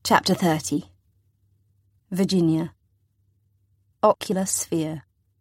Chapter 30. Virginia. Ocular Sphere.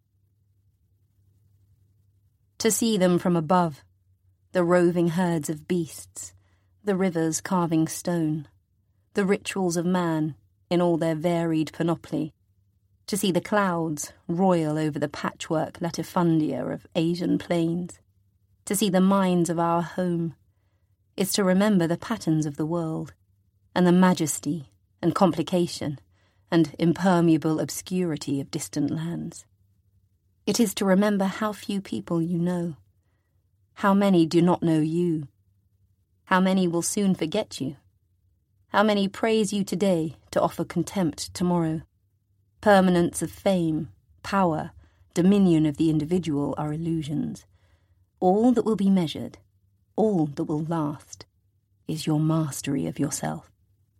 To see them from above, the roving herds of beasts, the rivers carving stone, the rituals of man in all their varied panoply, to see the clouds royal over the patchwork latifundia of Asian plains, to see the mines of our home, is to remember the patterns of the world, and the majesty and complication and impermeable obscurity of distant lands. It is to remember how few people you know, how many do not know you, how many will soon forget you, how many praise you today to offer contempt tomorrow. Permanence of fame, power, dominion of the individual are illusions. All that will be measured, all that will last, is your mastery of yourself.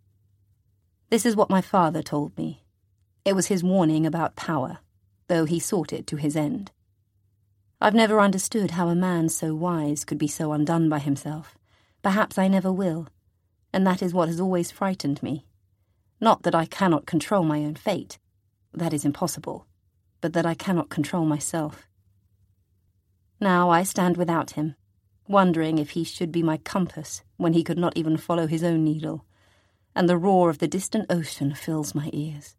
This is what my father told me. It was his warning about power, though he sought it to his end. I've never understood how a man so wise could be so undone by himself. Perhaps I never will, and that is what has always frightened me. Not that I cannot control my own fate, that is impossible, but that I cannot control myself. Now I stand without him, wondering if he should be my compass when he could not even follow his own needle, and the roar of the distant ocean fills my ears.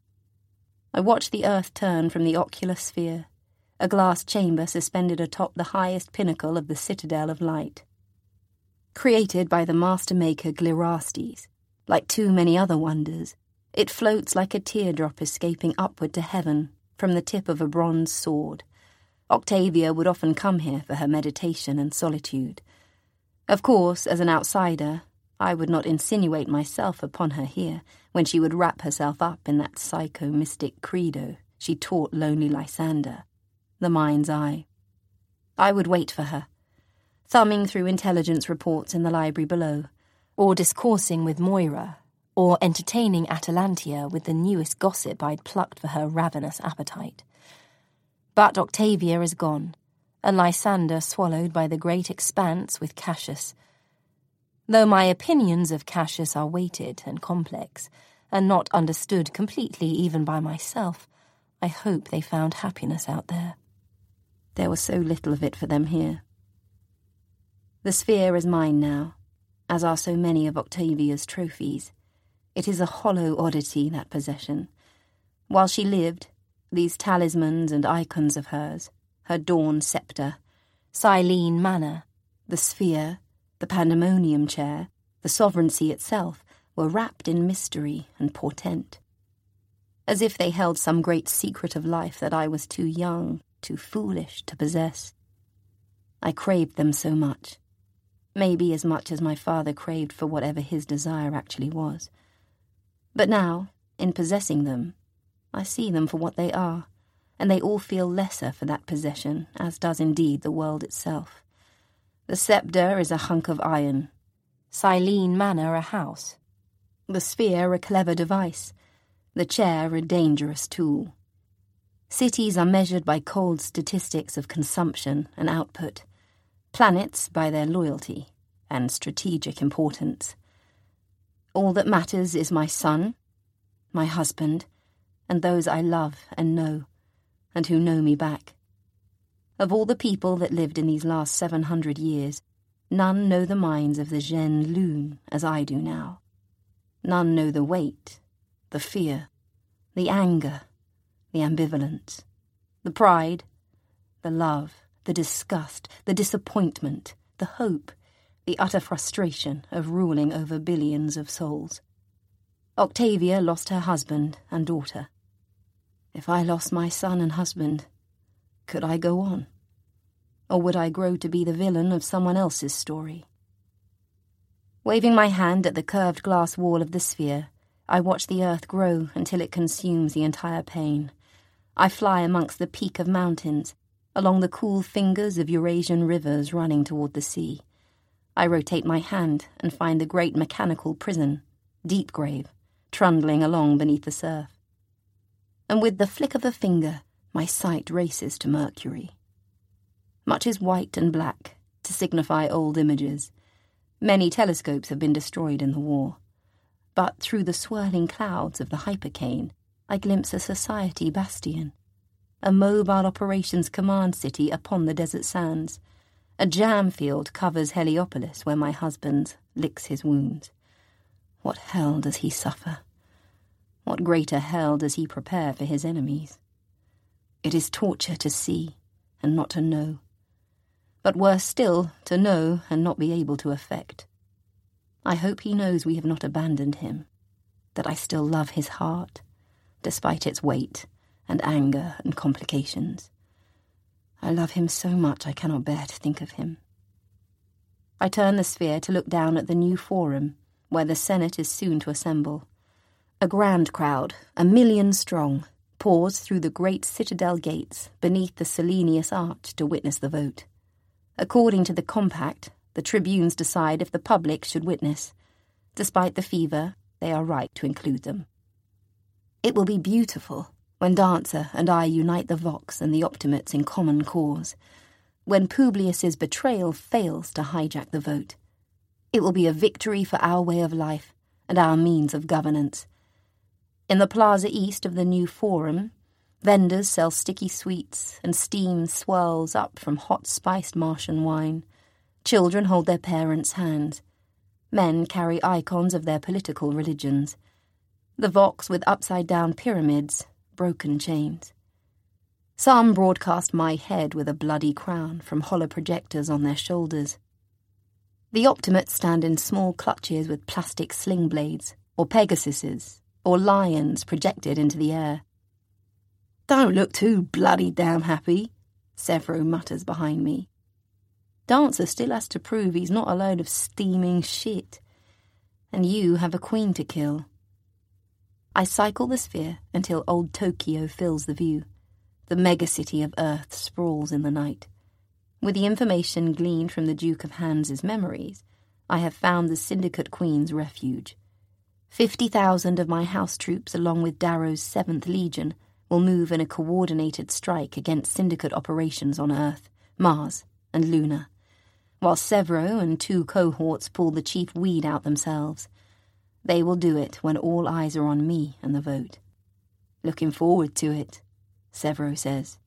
I watch the earth turn from the ocular sphere, a glass chamber suspended atop the highest pinnacle of the citadel of light. Created by the master-maker Glirastes, like too many other wonders, it floats like a teardrop escaping upward to heaven from the tip of a bronze sword. Octavia would often come here for her meditation and solitude. Of course, as an outsider, I would not insinuate myself upon her here when she would wrap herself up in that psycho-mystic credo she taught lonely Lysander, the mind's eye. I would wait for her, thumbing through intelligence reports in the library below, or discoursing with Moira, or entertaining Atalantia with the newest gossip I'd plucked for her ravenous appetite. But Octavia is gone, and Lysander swallowed by the great expanse with Cassius. Though my opinions of Cassius are weighted and complex, and not understood completely even by myself, I hope they found happiness out there. There was so little of it for them here. The sphere is mine now, as are so many of Octavia's trophies. It is a hollow oddity, that possession. While she lived, these talismans and icons of hers, her dawn sceptre, Silene Manor, the sphere, the pandemonium chair, the sovereignty itself, were wrapped in mystery and portent. As if they held some great secret of life that I was too young, too foolish to possess. I craved them so much, maybe as much as my father craved for whatever his desire actually was. But now, in possessing them, I see them for what they are, and they all feel lesser for that possession, as does indeed the world itself. The sceptre is a hunk of iron, Silene Manor a house, the sphere a clever device, the chair a dangerous tool. Cities are measured by cold statistics of consumption and output, planets by their loyalty and strategic importance. All that matters is my son, my husband, and those I love and know, and who know me back. Of all the people that lived in these last 700 years, none know the minds of the Jeune Lune as I do now. None know the weight, the fear, the anger, the ambivalence, the pride, the love, the disgust, the disappointment, the hope, the utter frustration of ruling over billions of souls. Octavia lost her husband and daughter. If I lost my son and husband, could I go on? Or would I grow to be the villain of someone else's story? Waving my hand at the curved glass wall of the sphere, I watch the earth grow until it consumes the entire pane. I fly amongst the peak of mountains, along the cool fingers of Eurasian rivers running toward the sea. I rotate my hand and find the great mechanical prison, Deepgrave, trundling along beneath the surf. And with the flick of a finger, my sight races to Mercury. Much is white and black, to signify old images. Many telescopes have been destroyed in the war. But through the swirling clouds of the hypercane, I glimpse a society bastion, a mobile operations command city upon the desert sands. A jam field covers Heliopolis where my husband licks his wounds. What hell does he suffer? What greater hell does he prepare for his enemies? It is torture to see and not to know, but worse still, to know and not be able to affect. I hope he knows we have not abandoned him, that I still love his heart, despite its weight and anger and complications. I love him so much I cannot bear to think of him. I turn the sphere to look down at the new forum, where the Senate is soon to assemble. A grand crowd, 1 million strong, pours through the great citadel gates beneath the Selenius Arch to witness the vote. According to the compact, the tribunes decide if the public should witness. Despite the fever, they are right to include them. It will be beautiful when Dancer and I unite the Vox and the Optimates in common cause, when Publius's betrayal fails to hijack the vote. It will be a victory for our way of life and our means of governance. In the plaza east of the new forum, vendors sell sticky sweets and steam swirls up from hot spiced Martian wine. Children hold their parents' hands. Men carry icons of their political religions. The Vox with upside-down pyramids, broken chains. Some broadcast my head with a bloody crown from hollow projectors on their shoulders. The Optimates stand in small clutches with plastic sling blades, or Pegasuses, or lions projected into the air. "Don't look too bloody damn happy," Severo mutters behind me. Dancer still has to prove he's not a load of steaming shit. And you have a queen to kill. I cycle the sphere until old Tokyo fills the view. The megacity of Earth sprawls in the night. With the information gleaned from the Duke of Hans's memories, I have found the Syndicate Queen's refuge. 50,000 of my house troops, along with Darrow's 7th Legion, will move in a coordinated strike against Syndicate operations on Earth, Mars, and Luna, while Severo and 2 cohorts pull the chief weed out themselves. They will do it when all eyes are on me and the vote. "Looking forward to it," Severo says.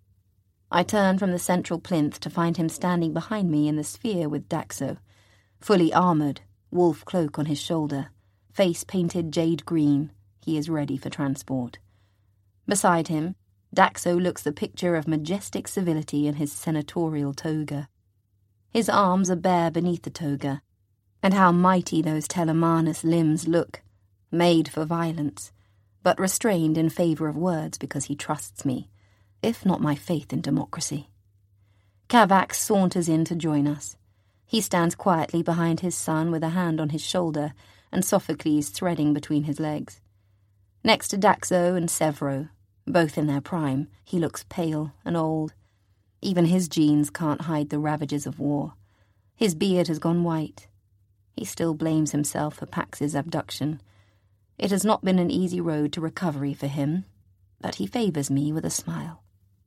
I turn from the central plinth to find him standing behind me in the sphere with Daxo, fully armoured, wolf cloak on his shoulder, face painted jade green. He is ready for transport. Beside him, Daxo looks the picture of majestic civility in his senatorial toga. His arms are bare beneath the toga, and how mighty those Telemanus limbs look, made for violence, but restrained in favour of words because he trusts me, if not my faith in democracy. Cavax saunters in to join us. He stands quietly behind his son with a hand on his shoulder and Sophocles threading between his legs. Next to Daxo and Severo, both in their prime, he looks pale and old. Even his genes can't hide the ravages of war. His beard has gone white. He still blames himself for Pax's abduction. It has not been an easy road to recovery for him, but he favours me with a smile.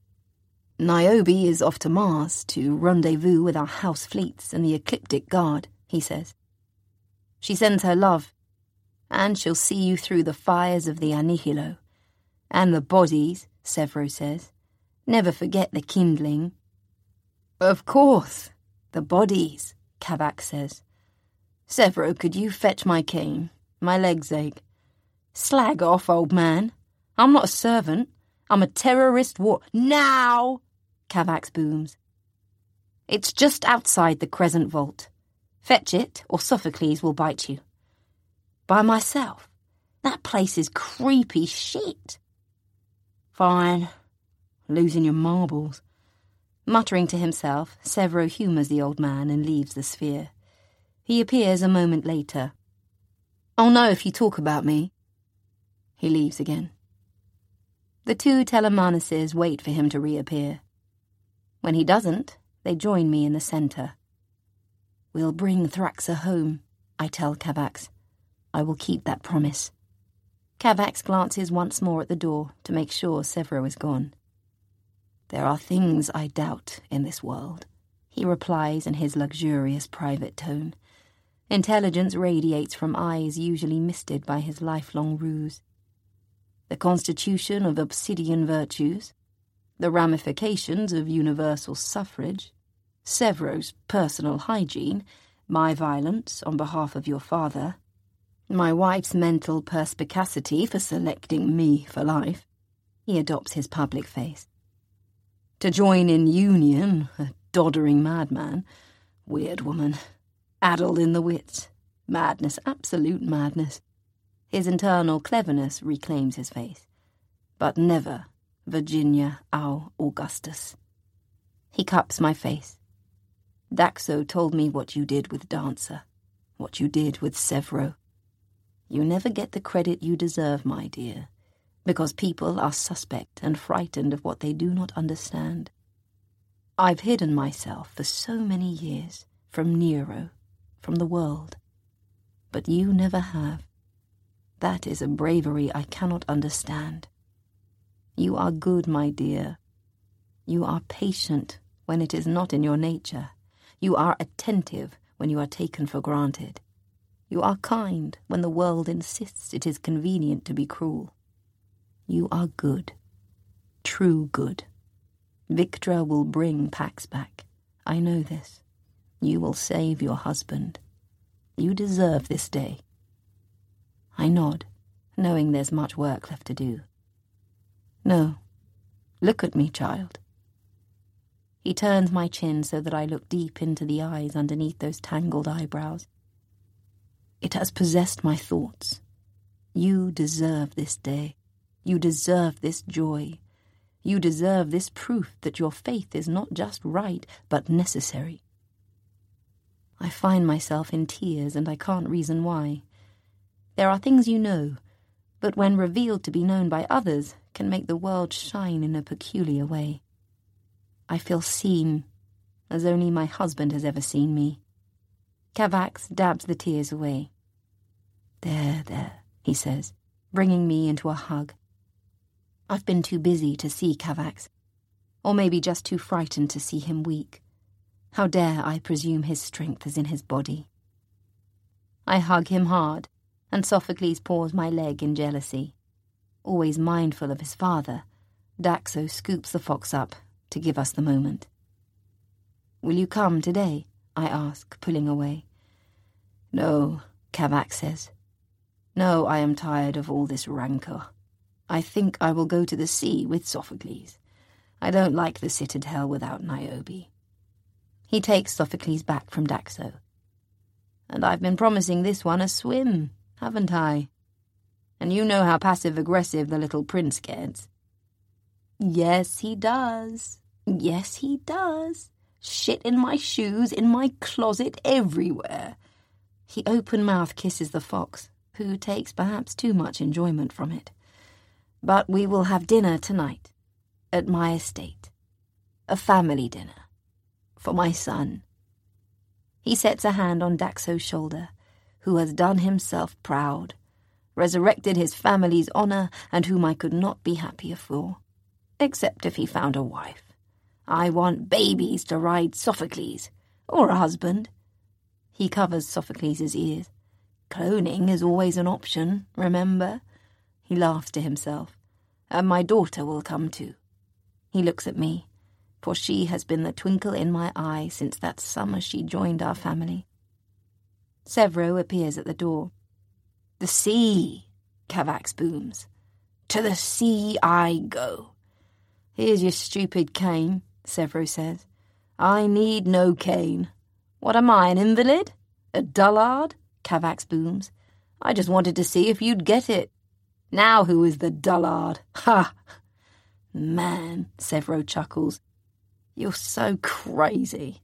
"Niobe is off to Mars to rendezvous with our house fleets and the Ecliptic Guard," he says. "She sends her love, and she'll see you through the fires of the Annihilo. And the bodies," Severo says. "Never forget the kindling." "Of course, the bodies," Cavax says. "Severo, could you fetch my cane? My legs ache." "Slag off, old man. I'm not a servant. I'm a terrorist war—" "Now!" Cavax booms. "It's just outside the Crescent Vault. Fetch it, or Sophocles will bite you." "By myself? That place is creepy shit." "Fine. Losing your marbles." Muttering to himself, Severo humours the old man and leaves the sphere. He appears a moment later. "I'll know if you talk about me." He leaves again. The 2 Telemanuses wait for him to reappear. When he doesn't, they join me in the centre. "We'll bring Thraxa home," I tell Cavax. "I will keep that promise." Cavax glances once more at the door to make sure Severo is gone. "There are things I doubt in this world," he replies in his luxurious private tone. Intelligence radiates from eyes usually misted by his lifelong ruse. The constitution of obsidian virtues, the ramifications of universal suffrage, Sevro's personal hygiene, my violence on behalf of your father, my wife's mental perspicacity for selecting me for life. He adopts his public face. To join in union, a doddering madman, weird woman, addled in the wits, madness, absolute madness. His internal cleverness reclaims his face, but never Virginia au Augustus. He cups my face. Daxo told me what you did with Dancer, what you did with Sevro. You never get the credit you deserve, my dear, because people are suspect and frightened of what they do not understand. I've hidden myself for so many years from Nero, from the world, but you never have. That is a bravery I cannot understand. You are good, my dear. You are patient when it is not in your nature. You are attentive when you are taken for granted. You are kind when the world insists it is convenient to be cruel. You are good. True good. Victra will bring Pax back. I know this. You will save your husband. You deserve this day. I nod, knowing there's much work left to do. No. Look at me, child. He turns my chin so that I look deep into the eyes underneath those tangled eyebrows. It has possessed my thoughts. You deserve this day. You deserve this joy. You deserve this proof that your faith is not just right, but necessary. I find myself in tears, and I can't reason why. There are things you know, but when revealed to be known by others, can make the world shine in a peculiar way. I feel seen, as only my husband has ever seen me. Cavax dabs the tears away. There, he says, bringing me into a hug. I've been too busy to see Cavax, or maybe just too frightened to see him weak. How dare I presume his strength is in his body? I hug him hard, and Sophocles paws my leg in jealousy. Always mindful of his father, Daxo scoops the fox up to give us the moment. Will you come today? I ask, pulling away. No, Cavax says. No, I am tired of all this rancor. I think I will go to the sea with Sophocles. I don't like the citadel without Niobe. He takes Sophocles back from Daxo. And I've been promising this one a swim, haven't I? And you know how passive-aggressive the little prince gets. Yes, he does. Yes, he does. Shit in my shoes, in my closet, everywhere. He open-mouth kisses the fox, who takes perhaps too much enjoyment from it. But we will have dinner tonight, at my estate. A family dinner. For my son. He sets a hand on Daxo's shoulder, who has done himself proud, resurrected his family's honour, and whom I could not be happier for, except if he found a wife. I want babies to ride Sophocles, or a husband. He covers Sophocles' ears. Cloning is always an option, remember? He laughs to himself. And my daughter will come too. He looks at me, for she has been the twinkle in my eye since that summer she joined our family. Sevro appears at the door. The sea, Cavax booms. To the sea I go. Here's your stupid cane, Sevro says. I need no cane. What am I, an invalid? A dullard? Cavax booms. I just wanted to see if you'd get it. Now who is the dullard? Ha! Man, Sevro chuckles. You're so crazy.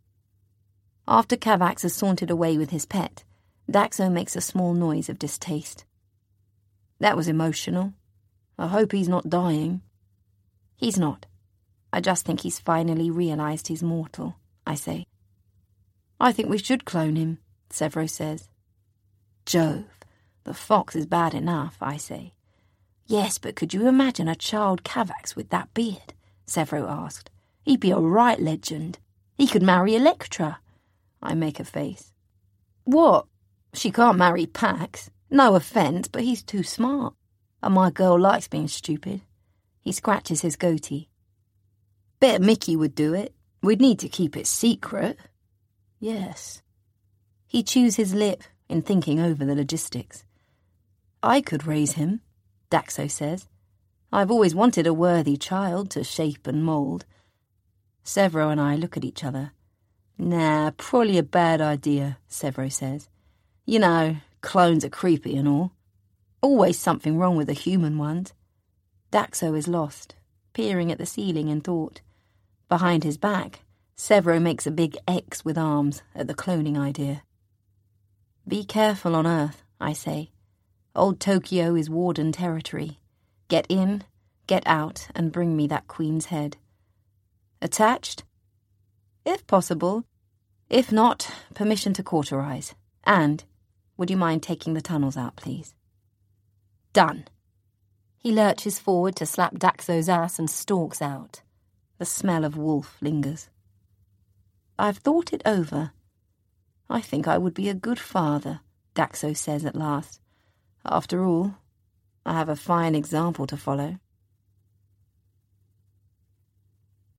After Cavax has sauntered away with his pet, Daxo makes a small noise of distaste. That was emotional. I hope he's not dying. He's not. I just think he's finally realised he's mortal, I say. I think we should clone him, Sevro says. Jove, the fox is bad enough, I say. Yes, but could you imagine a child Cavax with that beard? Sevro asked. He'd be a right legend. He could marry Electra. I make a face. What? She can't marry Pax. No offence, but he's too smart. And my girl likes being stupid. He scratches his goatee. Bet Mickey would do it. We'd need to keep it secret. Yes. He chews his lip in thinking over the logistics. I could raise him, Daxo says. I've always wanted a worthy child to shape and mould. Severo and I look at each other. Nah, probably a bad idea, Severo says. You know, clones are creepy and all. Always something wrong with the human ones. Daxo is lost, peering at the ceiling in thought. Behind his back, Severo makes a big X with arms at the cloning idea. Be careful on Earth, I say. Old Tokyo is warden territory. Get in, get out, and bring me that queen's head. Attached? If possible. If not, permission to cauterize. And, would you mind taking the tunnels out, please? Done. He lurches forward to slap Daxo's ass and stalks out. The smell of wolf lingers. I've thought it over. I think I would be a good father, Daxo says at last. After all, I have a fine example to follow.